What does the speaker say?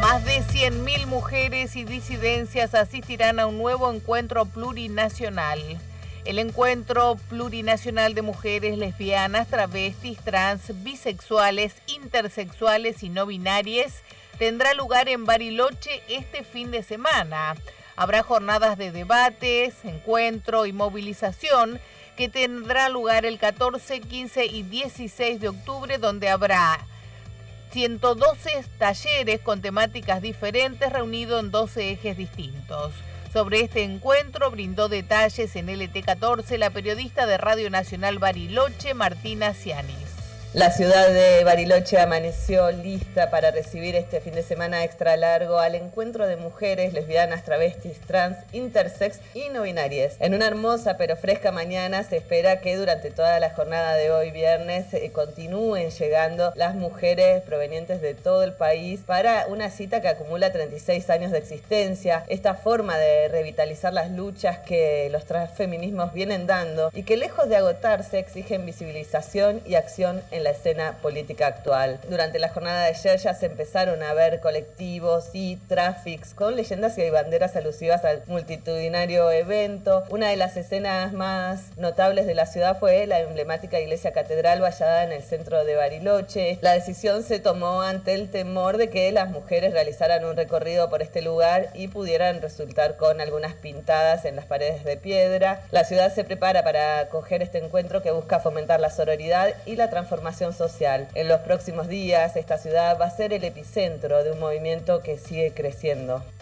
Más de 100.000 mujeres y disidencias asistirán a un nuevo encuentro plurinacional. El encuentro plurinacional de mujeres lesbianas, travestis, trans, bisexuales, intersexuales y no binarias tendrá lugar en Bariloche este fin de semana. Habrá jornadas de debates, encuentro y movilización que tendrá lugar el 14, 15 y 16 de octubre, donde habrá 112 talleres con temáticas diferentes reunidos en 12 ejes distintos. Sobre este encuentro brindó detalles en LT14 la periodista de Radio Nacional Bariloche, Martina Cianis. La ciudad de Bariloche amaneció lista para recibir este fin de semana extra largo al encuentro de mujeres, lesbianas, travestis, trans, intersex y no binarias. En una hermosa pero fresca mañana se espera que durante toda la jornada de hoy viernes continúen llegando las mujeres provenientes de todo el país para una cita que acumula 36 años de existencia. Esta forma de revitalizar las luchas que los transfeminismos vienen dando y que lejos de agotarse exigen visibilización y acción en la escena política actual. Durante la jornada de ayer ya se empezaron a ver colectivos y tráficos con leyendas y banderas alusivas al multitudinario evento. Una de las escenas más notables de la ciudad fue la emblemática iglesia catedral vallada en el centro de Bariloche. La decisión se tomó ante el temor de que las mujeres realizaran un recorrido por este lugar y pudieran resultar con algunas pintadas en las paredes de piedra. La ciudad se prepara para acoger este encuentro que busca fomentar la sororidad y la transformación social. En los próximos días, esta ciudad va a ser el epicentro de un movimiento que sigue creciendo.